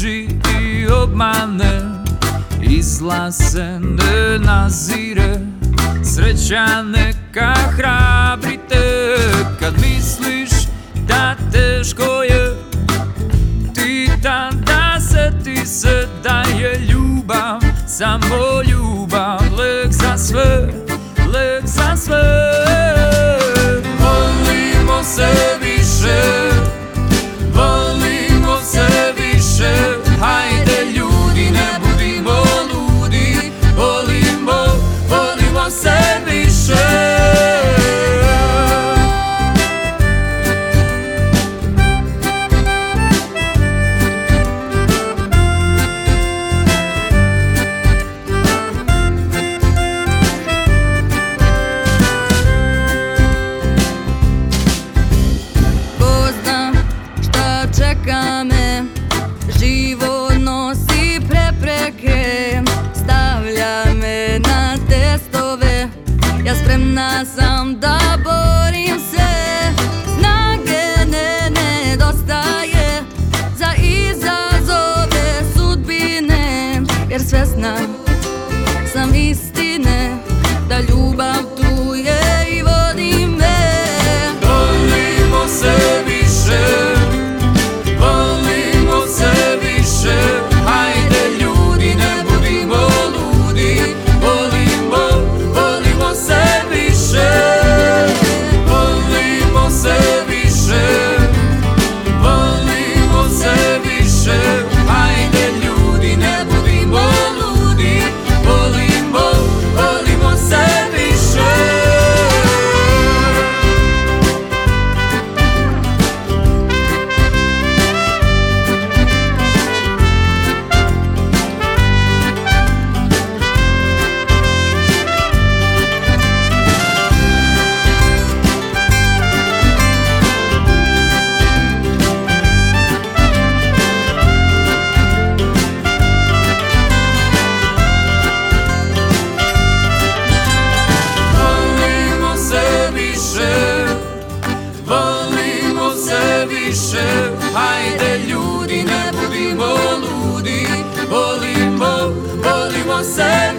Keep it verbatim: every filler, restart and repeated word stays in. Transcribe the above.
laži i obmane, izlaz se ne nazire. Sreća neka hrabri te kad misliš da teško je. Ti tada seti se da je ljubav samo ljubav, lek za sve, lek za sve. Volimo se više, volimo se više, hajde ljudi ne budimo ludi, volimo, volimo se više. Čeka me, život nosi prepreke, stavlja me na testove. Ja spremna sam da borim se, snage ne nedostaje za izazove sudbine, jer svesna sam istine da ljubav tu je i vodi me. Volimo se više, volimo se više, hajde ljudi ne budimo ludi, volimo, volimo se više. Volimo se više, volimo se više, hajde ljudi ne budimo ludi, volimo, volimo se više. Više, hajde ljudi ne budimo ludi, volimo, volimo se